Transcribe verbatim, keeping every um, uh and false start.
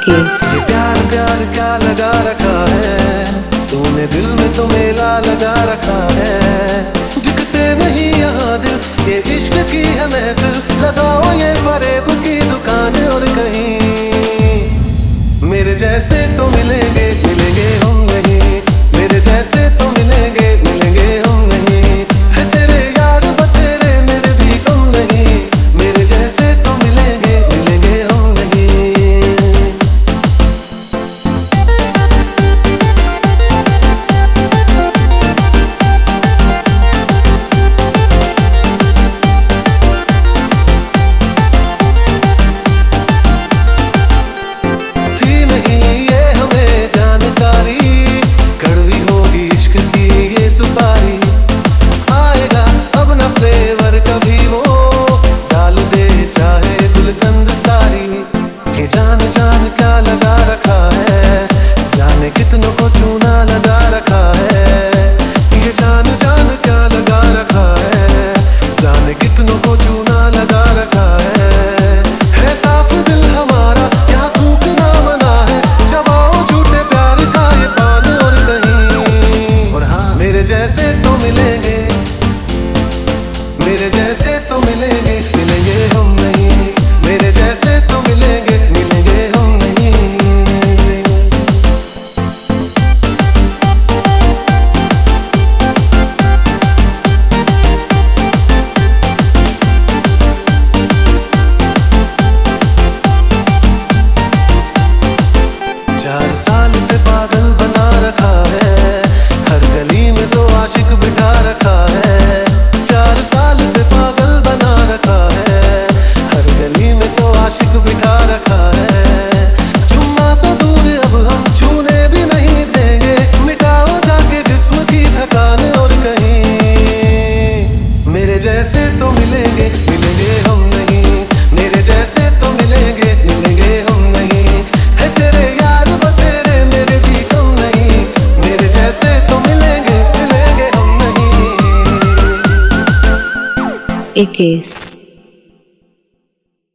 Case. प्यार प्यार क्या लगा रखा है तूने दिल में, तो मेला लगा रखा है। बिकते नहीं यहाँ दिल, ये इश्क की है महफिल, लगाओ ये फरेब की दुकान। और कहीं मेरे जैसे तो मिलेंगे मिलेंगे हम नहीं, मेरे जैसे तो मिलेंगे मिलेंगे हम नहीं। है तेरे यार बतेरे मेरे भी कम नहीं, मेरे जैसे तो मिलेंगे मिलेंगे हम नहीं। सुपारी आएगा अब न फ्लेवर कभी, वो डाल दे चाहे गुलकंद सारी। ये जान जान क्या लगा रखा है, जाने कितनों को चूना लगा रखा है। ये जान जान क्या लगा रखा है, जाने कितनों को चूना लगा रखा है। है साफ दिल हमारा क्या थूक ना मना है, चबाओ झूठे प्यार का ये पान। और कहीं और हाँ मेरे जैसे तो मिलेंगे, मेरे जैसे तो मिलेंगे मिलेंगे हम नहीं, मेरे जैसे तो मिलेंगे मिलेंगे हम नहीं। चार साल से पागल बना रखा है, हर गली में तो आशिक बिठा रखा है। चार साल से पागल बना रखा है, हर गली में तो आशिक बिठा रखा है। चुम्मा तो दूर अब हम छूने भी नहीं देंगे, मिटाओ जाके जिस्म की थकान। और कहीं मेरे जैसे तो मिलेंगे मिलेंगे हम नहीं, मेरे जैसे तो मिलेंगे मिलेंगे हम नहीं। है तेरे यार बतेरे मेरे भी कम नहीं, मेरे जैसे तो मिलेंगे मिलेंगे हम नहीं। A case.